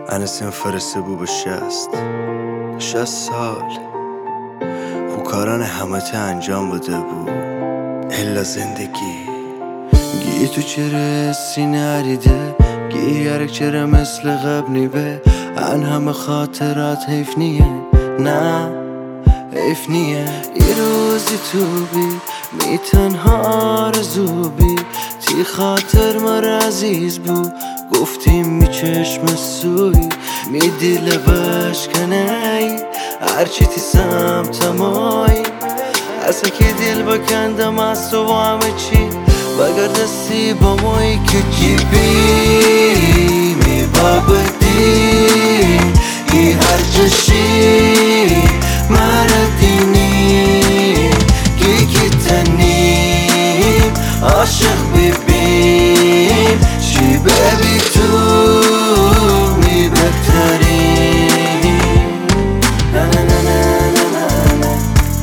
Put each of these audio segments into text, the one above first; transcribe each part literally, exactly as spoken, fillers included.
انسیم فرسته بو به شست شست سال خو کاران همه ته انجام بده بو الا زندگی گی تو چرا سینه عریده گی یرک چرا مثل قبل نیبه ان همه خاطرات حیف نیه نه حیف نیه یه روزی تو بی می تنها رزو بی تی خاطر مر عزیز بو گفتیم می چشم سوی می دیل بشکنی هرچی تی سمتمای اصلا که دل بکندم از تو و همه چی بگردستی با مایی که چی بی می بابدی ای هر چشی مردینی کی کی تنیم عاشق ببین چی ببی تو می بهتری نه نه نه نه نه نه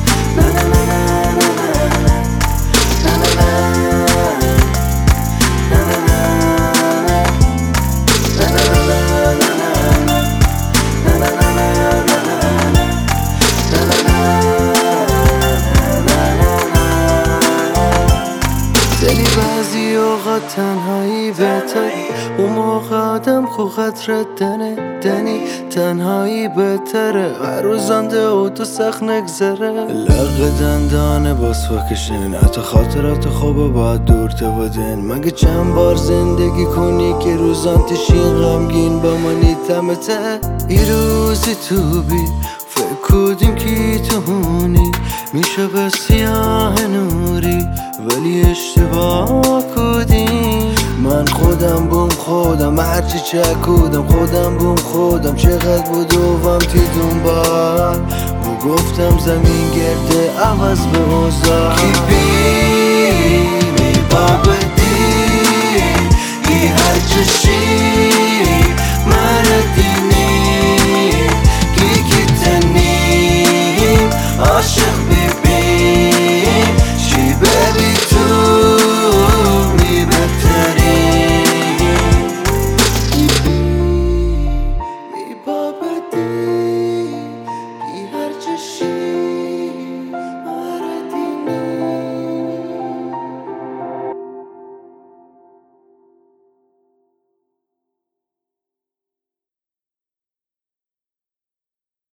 دلی بعضی اوقات تنهایی بهتری اون موقع آدم خو خطرت دنه دنی تنهایی بهتره هر روزانده او تو سخت نگذره لغ دندانه باز فکشن حتی خاطرات خوبه باید دور تو بدن مگه چند بار زندگی کنی که روزان تشین غمگین با منی تمته ای روزی تو بی فکر کدیم کی تو هونی میشه به سیاه نوری ولی اشتباه کدیم من خودم بوم خودم هرچی چکودم خودم بوم خودم چقدر بودوم تی دنبال و گفتم زمین گرده عوض به اوزار کی بی